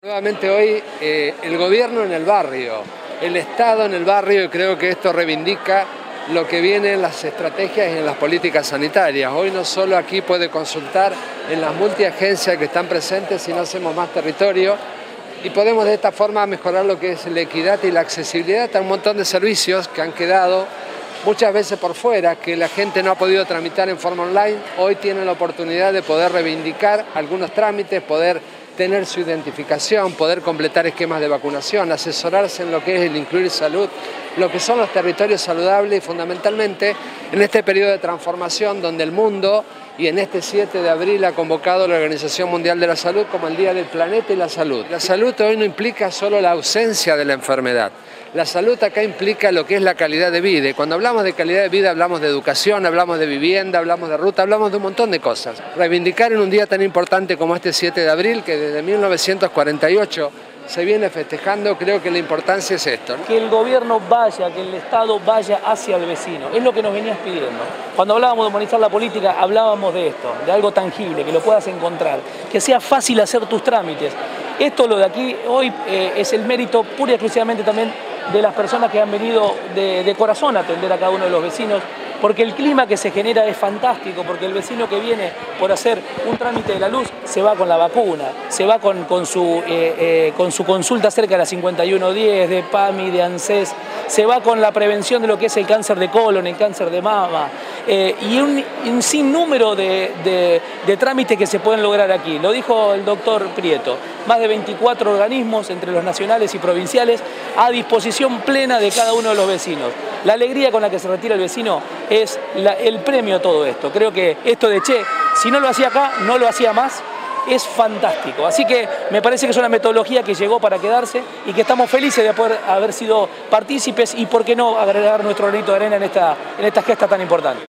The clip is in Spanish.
Nuevamente hoy el gobierno en el barrio, el Estado en el barrio, y creo que esto reivindica lo que viene en las estrategias y en las políticas sanitarias. Hoy no solo aquí puede consultar en las multiagencias que están presentes, sino hacemos más territorio y podemos de esta forma mejorar lo que es la equidad y la accesibilidad a un montón de servicios que han quedado muchas veces por fuera, que la gente no ha podido tramitar en forma online. Hoy tienen la oportunidad de poder reivindicar algunos trámites, poder tener su identificación, poder completar esquemas de vacunación, asesorarse en lo que es el incluir salud, lo que son los territorios saludables y fundamentalmente en este periodo de transformación donde el mundo y en este 7 de abril ha convocado la Organización Mundial de la Salud como el Día del Planeta y la Salud. La salud hoy no implica solo la ausencia de la enfermedad. La salud acá implica lo que es la calidad de vida y cuando hablamos de calidad de vida hablamos de educación, hablamos de vivienda, hablamos de ruta, hablamos de un montón de cosas. Reivindicar en un día tan importante como este 7 de abril, que desde 1948 se viene festejando, creo que la importancia es esto, ¿no? Que el gobierno vaya, que el Estado vaya hacia el vecino, es lo que nos venías pidiendo. Cuando hablábamos de humanizar la política, hablábamos de esto, de algo tangible, que lo puedas encontrar, que sea fácil hacer tus trámites. Esto, lo de aquí, hoy es el mérito pura y exclusivamente también de las personas que han venido de corazón a atender a cada uno de los vecinos, porque el clima que se genera es fantástico, porque el vecino que viene por hacer un trámite de la luz se va con la vacuna, se va con su consulta cerca de la 5110, de PAMI, de ANSES, se va con la prevención de lo que es el cáncer de colon, el cáncer de mama, y un sinnúmero de trámites que se pueden lograr aquí. Lo dijo el doctor Prieto, más de 24 organismos entre los nacionales y provinciales a disposición plena de cada uno de los vecinos. La alegría con la que se retira el vecino es el premio a todo esto. Creo que esto de che, si no lo hacía acá, no lo hacía más, es fantástico. Así que me parece que es una metodología que llegó para quedarse y que estamos felices de poder haber sido partícipes y por qué no agregar nuestro granito de arena en esta gesta tan importante.